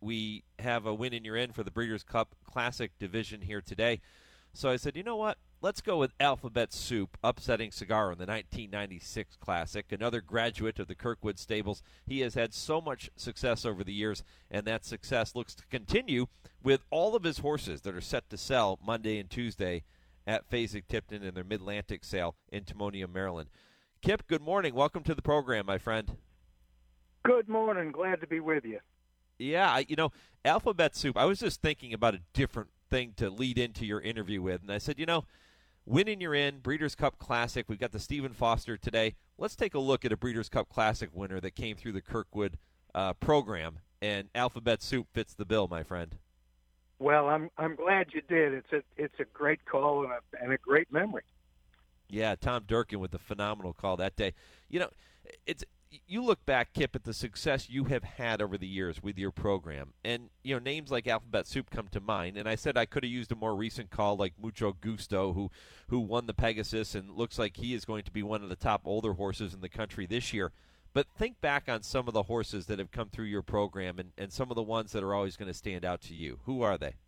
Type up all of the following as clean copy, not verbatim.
we have a win and you're in for the Breeders' Cup Classic division here today. So I said, you know what? Let's go with Alphabet Soup upsetting Cigar in the 1996 Classic, another graduate of the Kirkwood Stables. He has had so much success over the years, and that success looks to continue with all of his horses that are set to sell Monday and Tuesday at Fasig-Tipton in their Mid-Atlantic sale in Timonium, Maryland. Kip, good morning. Welcome to the program, my friend. Good morning. Glad to be with you. Yeah, Alphabet Soup, I was just thinking about a different thing to lead into your interview with, and I said, winning you're in, Breeders' Cup Classic. We've got the Stephen Foster today. Let's take a look at a Breeders' Cup Classic winner that came through the Kirkwood program, and Alphabet Soup fits the bill, my friend. Well, I'm glad you did. It's a great call and a great memory. Yeah, Tom Durkin with a phenomenal call that day. You look back, Kip, at the success you have had over the years with your program, and names like Alphabet Soup come to mind. And I said I could have used a more recent call like Mucho Gusto, who won the Pegasus and looks like he is going to be one of the top older horses in the country this year. But think back on some of the horses that have come through your program and some of the ones that are always going to stand out to you. Who are they?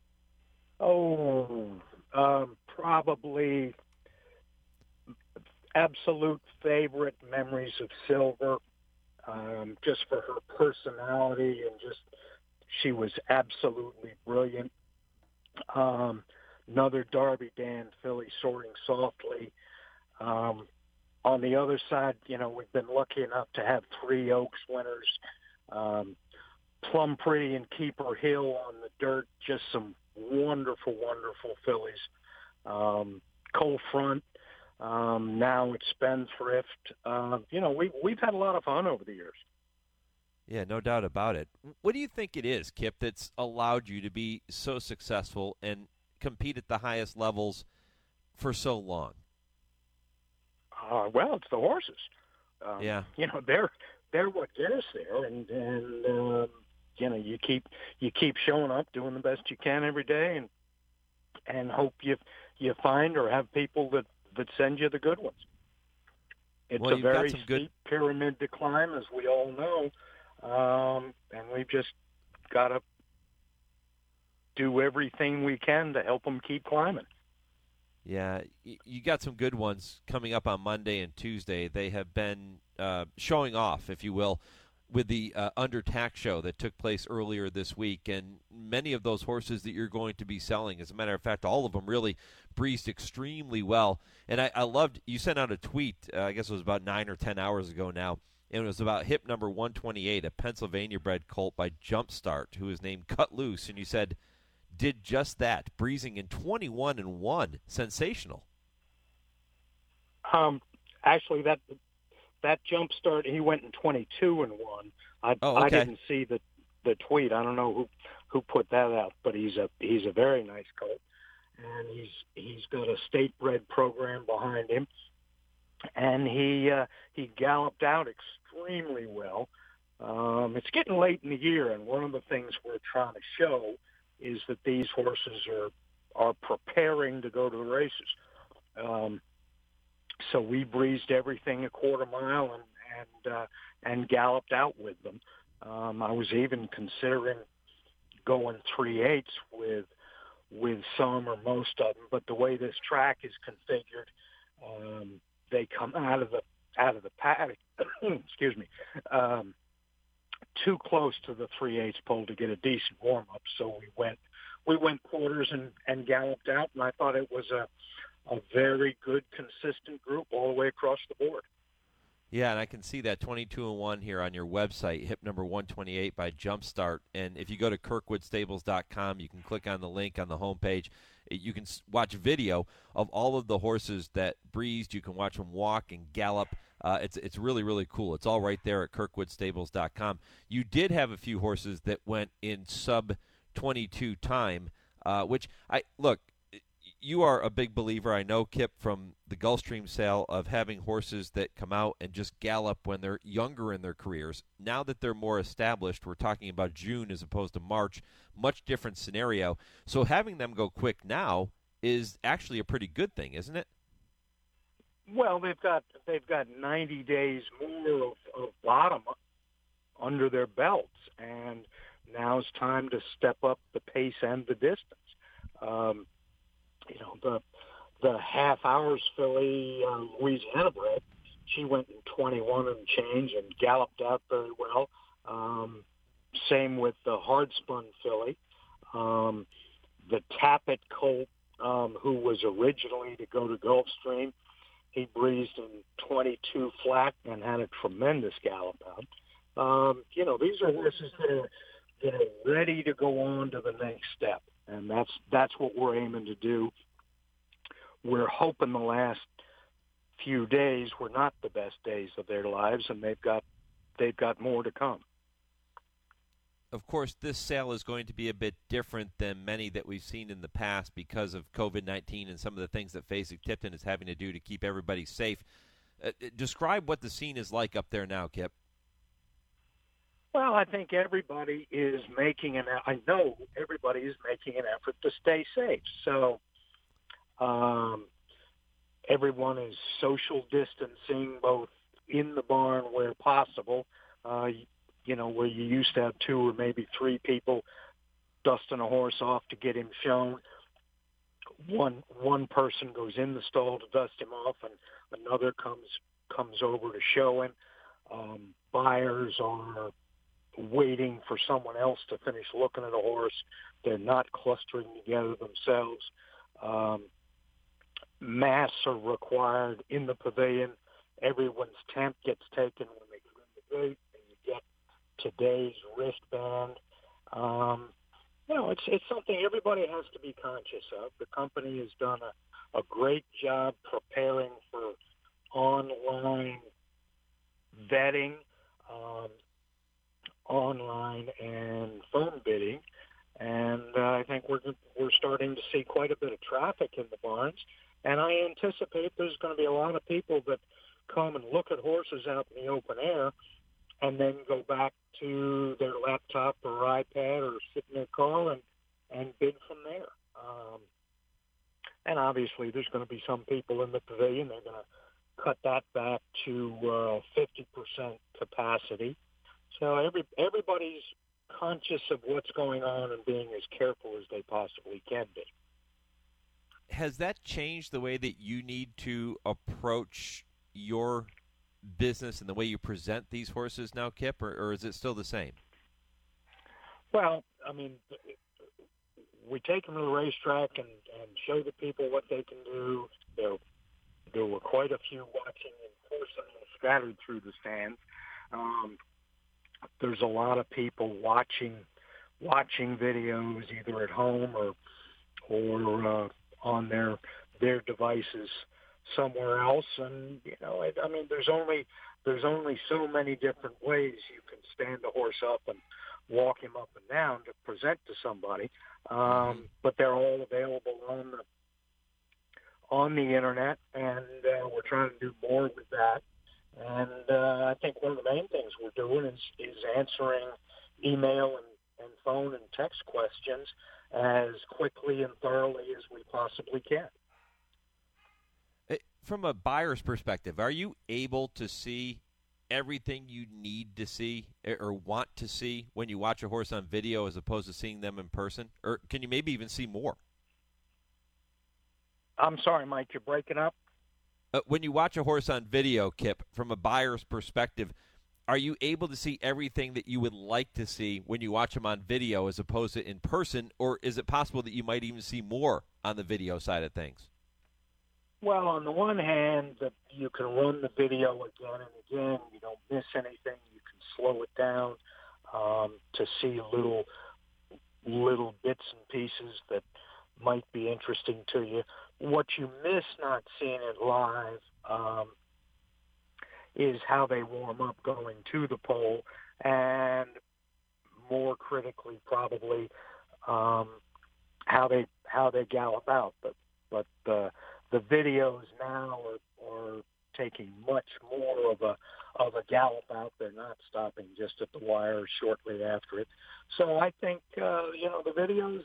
Probably absolute favorite Memories of Silver, just for her personality and just she was absolutely brilliant. Another Darby Dan filly, Soaring Softly. On the other side, we've been lucky enough to have 3 Oaks winners. Plum Pretty and Keeper Hill on the dirt, just some wonderful, wonderful fillies. Cold Front, now it's Spendthrift. We've had a lot of fun over the years. Yeah, no doubt about it. What do you think it is, Kip, that's allowed you to be so successful and compete at the highest levels for so long? Well, it's the horses. Yeah. They're what get us there, and you keep showing up, doing the best you can every day, and hope you find or have people that send you the good ones. It's a very steep pyramid to climb, as we all know, and we've just got to do everything we can to help them keep climbing. Yeah, you got some good ones coming up on Monday and Tuesday. They have been showing off, if you will, with the Under Tax show that took place earlier this week, and many of those horses that you're going to be selling, as a matter of fact, all of them really breezed extremely well. And I loved, you sent out a tweet, I guess it was about 9 or 10 hours ago now, and it was about hip number 128, a Pennsylvania-bred colt by Jumpstart, who is named Cut Loose, and you said, did just that, breezing in 21-1. Sensational. Actually, that Jumpstart, he went in 22-1. I didn't see the tweet. I don't know who put that out, but he's a very nice colt, and he's got a state-bred program behind him, and he galloped out extremely well. It's getting late in the year, and one of the things we're trying to show is that these horses are preparing to go to the races. So we breezed everything a quarter mile and galloped out with them. I was even considering going 3/8 with some or most of them, but the way this track is configured, they come out of the paddock. Excuse me. Too close to the 3/8 pole to get a decent warm up, so we went quarters and galloped out, and I thought it was a very good, consistent group all the way across the board. Yeah, and I can see that 22-1 here on your website, hip number 128 by Jumpstart. And if you go to kirkwoodstables.com, you can click on the link on the homepage. You can watch video of all of the horses that breezed. You can watch them walk and gallop. It's really, really cool. It's all right there at kirkwoodstables.com. You did have a few horses that went in sub-22 time, which look, you are a big believer, I know, Kip, from the Gulfstream sale of having horses that come out and just gallop when they're younger in their careers. Now that they're more established, we're talking about June as opposed to March, much different scenario. So having them go quick now is actually a pretty good thing, isn't it? Well, they've got 90 days more of bottom under their belts, and Now it's time to step up the pace and the distance. The half hours filly, Louisiana bred, she went in 21 and change and galloped out very well. Same with the hard spun filly. The Tappet colt, who was originally to go to Gulfstream, he breezed in 22 flat and had a tremendous gallop out. These are horses that are ready to go on to the next step, and that's what we're aiming to do. We're hoping the last few days were not the best days of their lives, and they've got more to come. Of course, this sale is going to be a bit different than many that we've seen in the past because of COVID-19 and some of the things that Fasig-Tipton is having to do to keep everybody safe. Describe what the scene is like up there now, Kip. Well, I think everybody is making I know everybody is making an effort to stay safe. So everyone is social distancing, both in the barn where possible, where you used to have 2 or maybe 3 people dusting a horse off to get him shown. One person goes in the stall to dust him off, and another comes over to show him. Buyers are waiting for someone else to finish looking at a horse. They're not clustering together themselves. Masks are required in the pavilion. Everyone's temp gets taken when they come in the gate, and you get today's wristband. It's something everybody has to be conscious of. The company has done a great job preparing for online vetting, online and phone bidding, and I think we're starting to see quite a bit of traffic in the barns. And I anticipate there's going to be a lot of people that come and look at horses out in the open air and then go back to their laptop or iPad or sit in their car and bid from there. And obviously there's going to be some people in the pavilion. They're going to cut that back to 50% capacity. So everybody's conscious of what's going on and being as careful as they possibly can be. Has that changed the way that you need to approach your business and the way you present these horses now, Kip, or is it still the same? Well, we take them to the racetrack and show the people what they can do. There were quite a few watching in person scattered through the stands. There's a lot of people watching videos either at home or on their devices somewhere else, and there's only so many different ways you can stand a horse up and walk him up and down to present to somebody, but they're all available on the internet, and we're trying to do more with that. And I think one of the main things we're doing is answering email and phone and text questions as quickly and thoroughly as we possibly can. From a buyer's perspective, are you able to see everything you need to see or want to see when you watch a horse on video as opposed to seeing them in person? Or can you maybe even see more? I'm sorry, Mike, you're breaking up. When you watch a horse on video, Kip, from a buyer's perspective, are you able to see everything that you would like to see when you watch them on video as opposed to in person, or is it possible that you might even see more on the video side of things? Well, on the one hand, you can run the video again and again. You don't miss anything. You can slow it down to see little bits and pieces that might be interesting to you. What you miss not seeing it live is how they warm up going to the pole, and more critically, probably how they gallop out. But the videos now are taking much more of a gallop out. They're not stopping just at the wire shortly after it. So I think the videos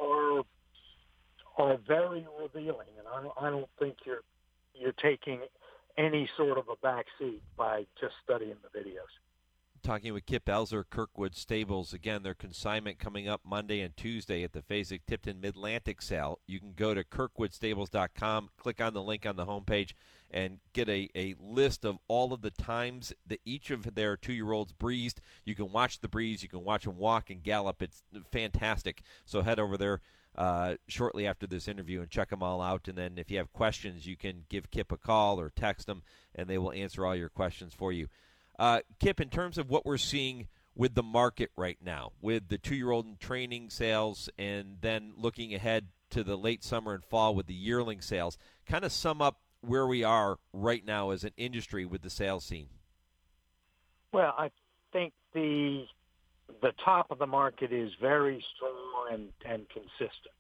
are very revealing, and I don't think you're taking any sort of a back seat by just studying the videos. talking with Kip Elzer, Kirkwood Stables. Again, their consignment coming up Monday and Tuesday at the Fasig-Tipton Mid-Atlantic sale. You can go to kirkwoodstables.com, click on the link on the homepage, and get a list of all of the times that each of their 2-year-olds breezed. You can watch the breeze. You can watch them walk and gallop. It's fantastic. So head over there shortly after this interview and check them all out. And then if you have questions, you can give Kip a call or text them, and they will answer all your questions for you. Kip, in terms of what we're seeing with the market right now, with the 2-year-old in training sales and then looking ahead to the late summer and fall with the yearling sales, kind of sum up where we are right now as an industry with the sales scene. Well, I think the top of the market is very strong and consistent.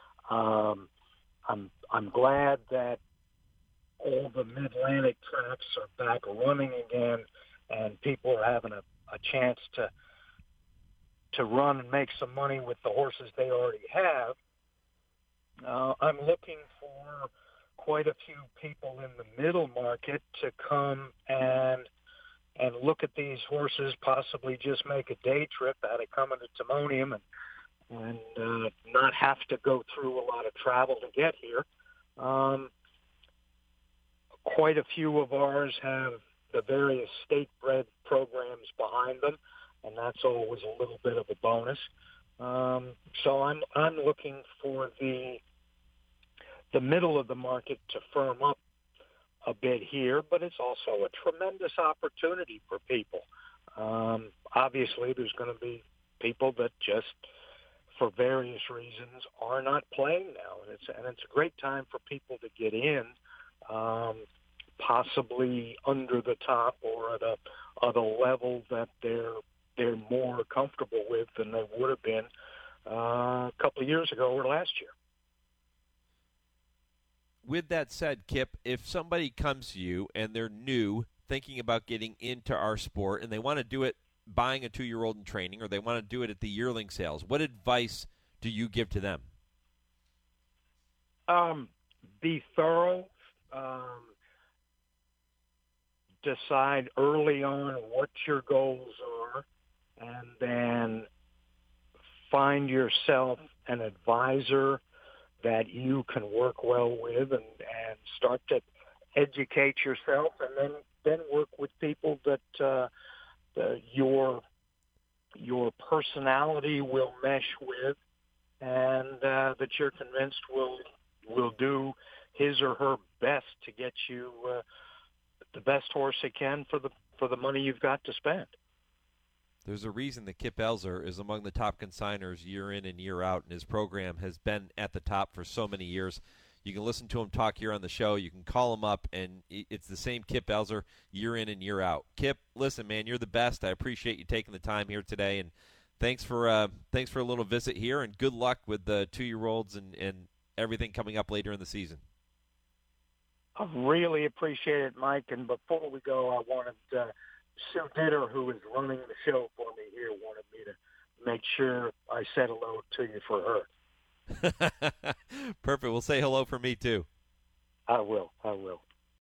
I'm glad that all the Mid-Atlantic tracks are back running again, and people are having a chance to run and make some money with the horses they already have. I'm looking for quite a few people in the middle market to come and look at these horses, possibly just make a day trip out of coming to Timonium and not have to go through a lot of travel to get here. Quite a few of ours have the various state-bred programs behind them, and that's always a little bit of a bonus. So I'm looking for the middle of the market to firm up a bit here, but it's also a tremendous opportunity for people. Obviously, there's going to be people that just, for various reasons, are not playing now, and it's a great time for people to get in. Possibly under the top or at a level that they're more comfortable with than they would have been a couple of years ago or last year. With that said, Kip, if somebody comes to you and they're new, thinking about getting into our sport, and they want to do it buying a 2-year-old in training, or they want to do it at the yearling sales, what advice do you give to them? Be thorough. Decide early on what your goals are, and then find yourself an advisor that you can work well with, and start to educate yourself, and then work with people that your personality will mesh with, and that you're convinced will do his or her best to get you the best horse it can for the money you've got to spend. There's a reason that Kip Elzer is among the top consigners year in and year out, and his program has been at the top for so many years. You can listen to him talk here on the show. You can call him up, and it's the same Kip Elzer year in and year out. Kip, listen, man, you're the best. I appreciate you taking the time here today, and thanks for a little visit here, and good luck with the 2-year-olds and everything coming up later in the season. I really appreciate it, Mike. And before we go, I wanted Sue Ditter, who is running the show for me here, wanted me to make sure I said hello to you for her. Perfect. We'll say hello for me, too. I will.